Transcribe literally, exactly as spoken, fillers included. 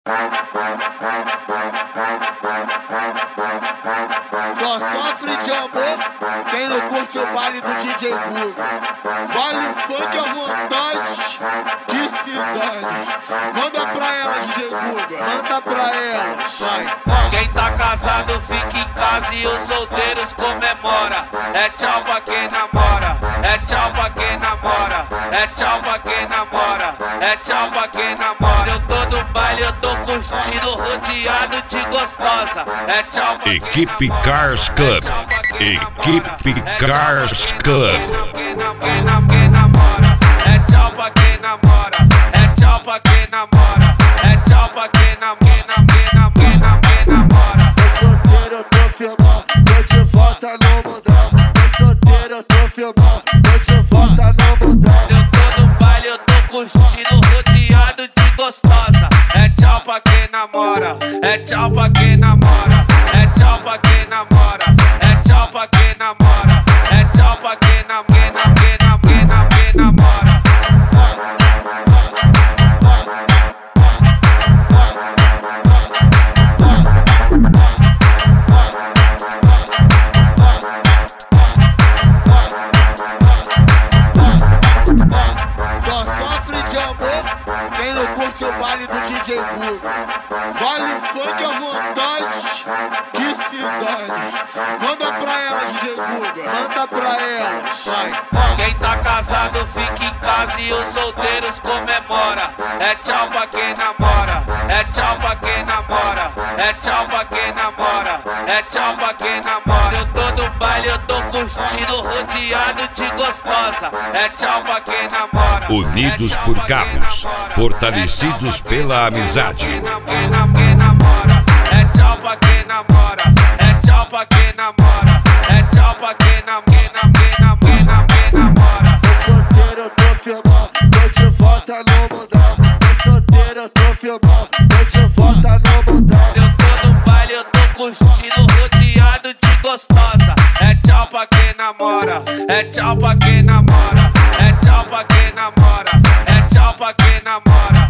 Só sofre de amor quem não curte o baile do D J Guga. Baile funk à vontade, que se dane. Manda pra ela, D J Guga, manda pra ela, vai. Quem tá casado fica em casa e os solteiros comemora. É tchau pra quem namora, é tchau pra quem namora, é tchau pra quem namora, é tchau pra quem namora. Eu tô no baile, eu tô curtindo, rodeado de gostosa. É tchau pra quem Equipe namora, Cars Club, Equipe Cars Club. Quem namora, é tchau pra quem namora, é tchau pra quem namora, é tchau pra quem namora, quem namora. Tô solteiro, eu tô firmão, tô de volta no mundão. Tô solteiro, eu tô firmão, tô de volta no mundão. Eu tô no baile, eu tô curtindo, rodeado de gostosa. É tchau pra quem namora, é tchau pra quem namora, é tchau pra quem namora, é tchau pra quem namora, é tchau pra quem namora, quem namora, quem namora. Só sofre de amor quem não curte o baile do D J Guga. Baile funk à vontade, que se dane. Manda pra ela, D J Guga, manda pra ela, vai. Quem tá casado fica em casa e os solteiros comemora. É tchau pra quem namora, é tchau pra quem namora, é tchau pra quem namora, é tchau pra quem namora. Eu tô no baile, eu tô curtindo, rodeado de gostosa. É tchau pra quem namora, Unidos por carros, fortalecidos pela amizade. Quem namora, é tchau pra quem namora, é tchau pra quem namora, é tchau pra quem namora, quem namora. Tô solteiro, eu tô firmão, tô de volta no mundão. Tô solteiro, eu tô firmão, tô de volta no mundão. Eu tô no baile, eu tô curtindo, rodeado de gostosa. É tchau pra quem namora, é tchau pra quem namora, é tchau pra quem namora, é tchau pra quem namora.